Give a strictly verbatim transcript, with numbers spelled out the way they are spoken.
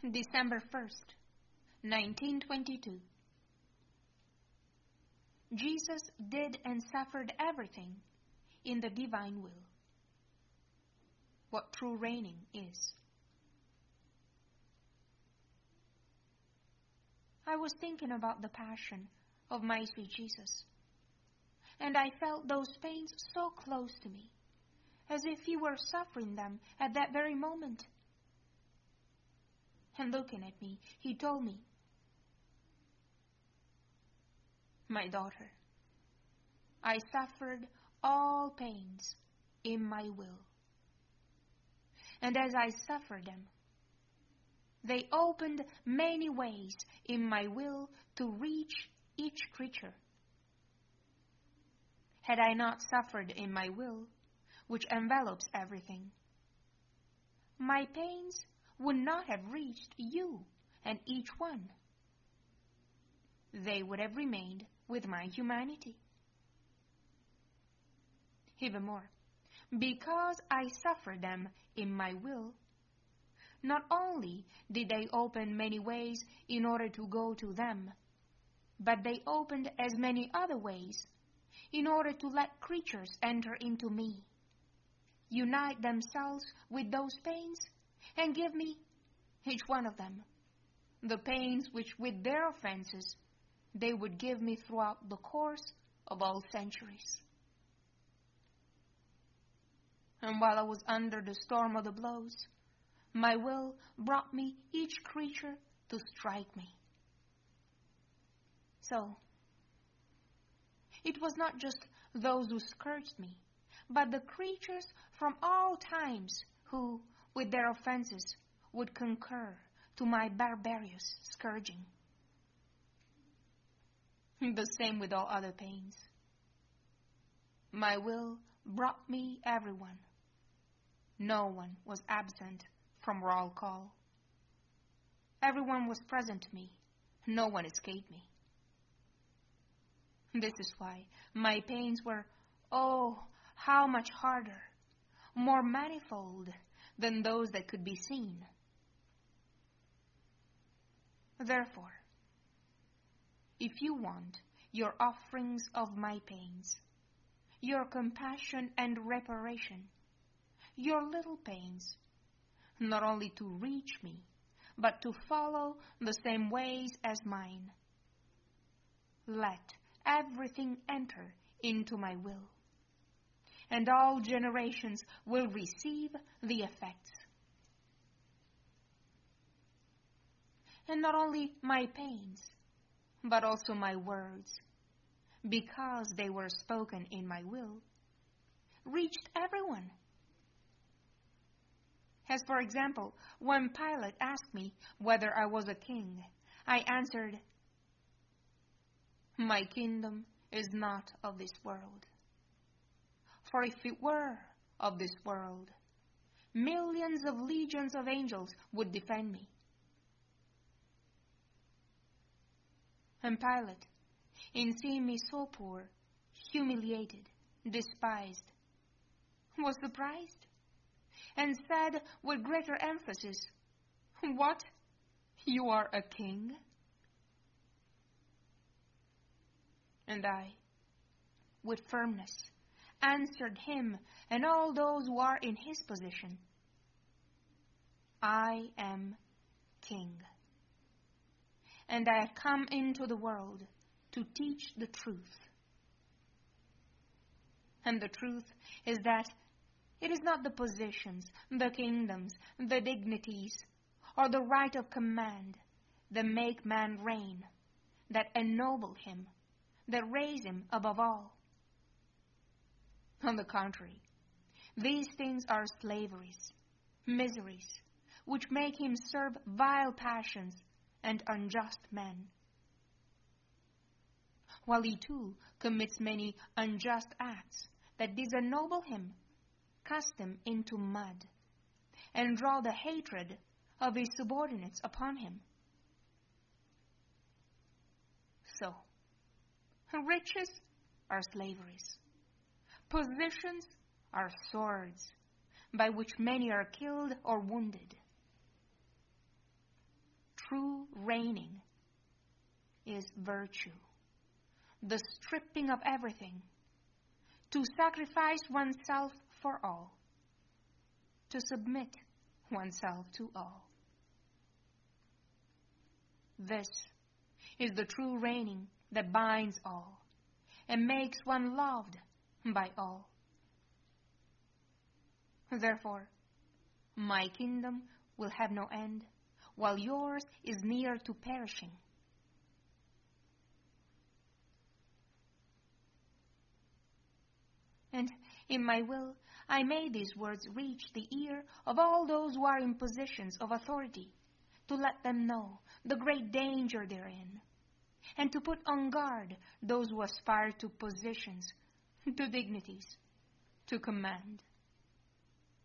December first, nineteen twenty-two. Jesus did and suffered everything in the divine will. What true reigning is. I was thinking about the passion of my sweet Jesus, and I felt those pains so close to me, as if he were suffering them at that very moment. And looking at me, he told me, "My daughter, I suffered all pains in my will. And as I suffered them, they opened many ways in my will to reach each creature. Had I not suffered in my will, which envelops everything, my pains would not have reached you and each one. They would have remained with my humanity. Even more, because I suffered them in my will, not only did they open many ways in order to go to them, but they opened as many other ways in order to let creatures enter into me, unite themselves with those pains, and give me, each one of them, the pains which with their offenses they would give me throughout the course of all centuries. And while I was under the storm of the blows, my will brought me each creature to strike me. So, it was not just those who scourged me, but the creatures from all times who, with their offenses, would concur to my barbarous scourging. The same with all other pains. My will brought me everyone. No one was absent from roll call. Everyone was present to me. No one escaped me. This is why my pains were, oh, how much harder, more manifold than those that could be seen. Therefore, if you want your offerings of my pains, your compassion and reparation, your little pains, not only to reach me, but to follow the same ways as mine, let everything enter into my will, and all generations will receive the effects. And not only my pains, but also my words, because they were spoken in my will, reached everyone. As for example, when Pilate asked me whether I was a king, I answered, "My kingdom is not of this world. For if it were of this world, millions of legions of angels would defend me." And Pilate, in seeing me so poor, humiliated, despised, was surprised, and said with greater emphasis, "What? You are a king?" And I, with firmness, answered him and all those who are in his position, "I am king. And I have come into the world to teach the truth. And the truth is that it is not the positions, the kingdoms, the dignities, or the right of command that make man reign, that ennoble him, that raise him above all. On the contrary, these things are slaveries, miseries, which make him serve vile passions and unjust men, while he too commits many unjust acts that disennoble him, cast him into mud, and draw the hatred of his subordinates upon him. So, riches are slaveries, positions are swords, by which many are killed or wounded. true reigning is virtue, the stripping of everything, to sacrifice oneself for all, to submit oneself to all. This is the true reigning that binds all and makes one loved by all. Therefore, my kingdom will have no end, while yours is near to perishing. And in my will, I made these words reach the ear of all those who are in positions of authority, to let them know the great danger therein, and to put on guard those who aspire to positions, to dignities, to command.